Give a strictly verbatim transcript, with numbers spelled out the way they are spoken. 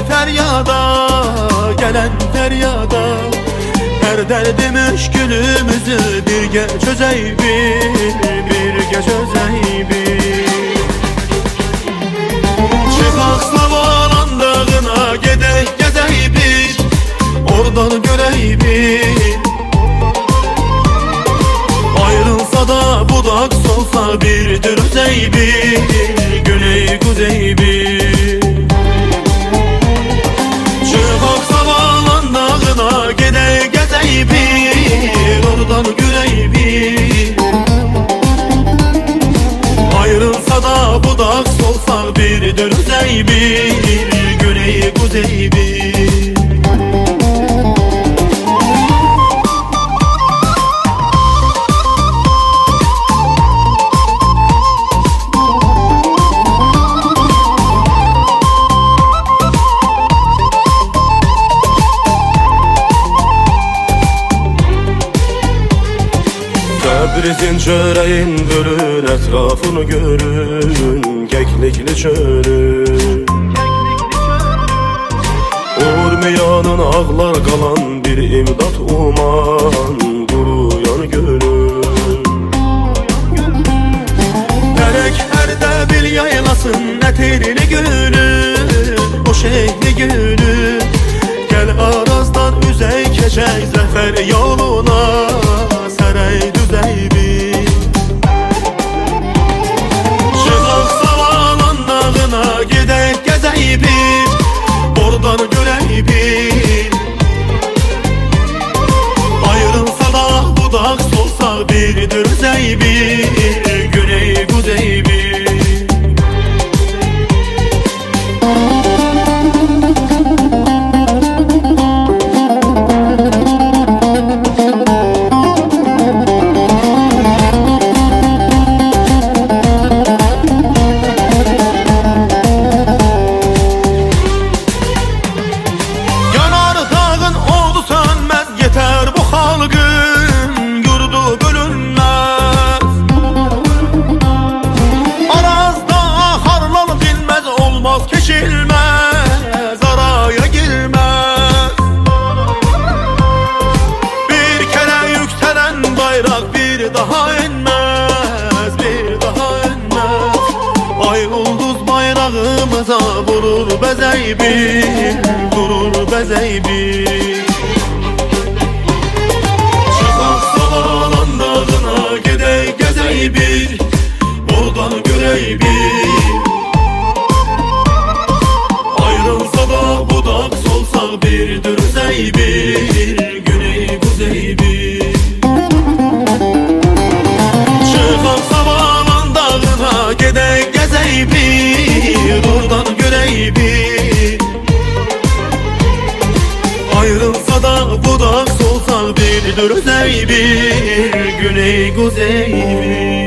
feryada, gelen feryada. Her derdimiz gülümüzü birge çözey bir, birge çözey bir. Çıkak Savalan dağına gedek gezey bir, oradan görey bir. Ayrılsa da budak solsa bir dürüzey bir, güney kuzey bir. Çıkak Savalan dağına gedek gezey bir, oradan görey bir. Ayrılsa da budak solsa bir dürüzey bir, güney kuzey bir. Təbrizin çöreğin bölün, etrafını görün, keklikli çölü. Urmiyanın ağlar kalan bir imdat uman, kuruyan gölü. Gerek herde bil yaylasın etirli gülü, o şehli gülü. Gel Arazdan üzey keçey zafer yoluna, saray düzey bir. Çıkak Savalan dağına gidek gezey bir, oradan görey bir. Ayrılsa da budak solsa bir dürzey bir, güney kuzey bir. Geçilmez, araya girmez. Bir kere yükselen bayrak bir daha inmez, bir daha inmez. Ay ulduz bayrağımıza vurur bezey bir, vurur bezey bir. Çıkak Savalan dağına gidey gezey bir, oradan görey bir. Budak solsa bir dürzey bir, güney kuzey bir. Çıkak Savalan dağına gedek gezey bir, oradan görey bir. Ayrılsa da budak solsa bir dürzey bir, güney kuzey bir.